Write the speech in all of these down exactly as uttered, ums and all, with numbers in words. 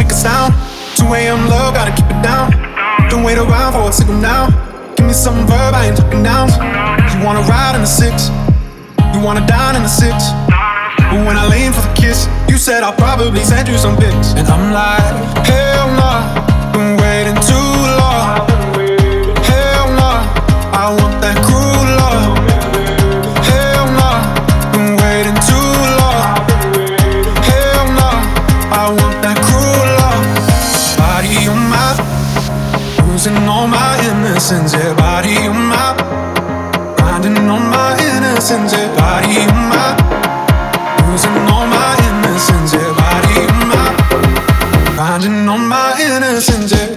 make a sound. two a.m. love, gotta keep it down. Don't wait around for a signal now. Give me some verb, I ain't talking nouns. You wanna ride in the six, you wanna dine in the six. But when I lean for the kiss, you said I'll probably send you some pics. And I'm like, hell nah, been waiting too long. Hell nah, I want that cruel love. Hell nah, been waiting too long. Hell nah, I want that cruel love. Body on my, losing all my innocence. Yeah, body on my, grinding on my innocence. Yeah, body on my, losing all my innocence, yeah, body on my, finding all my innocence, yeah.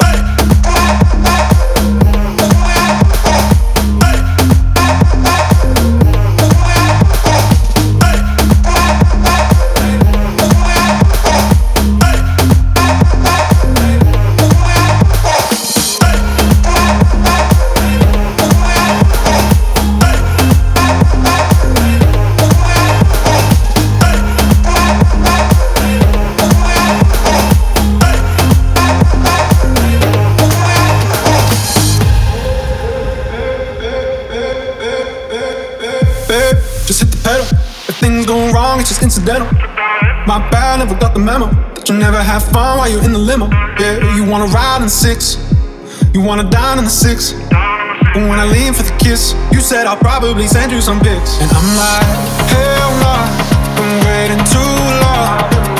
Just hit the pedal. If things go wrong, it's just incidental. My bad, never got the memo that you never have fun while you're in the limo. Yeah, you wanna ride in the six, you wanna dine in the six. But when I lean for the kiss, you said I'll probably send you some pics. And I'm like, hell nah, been waiting too long.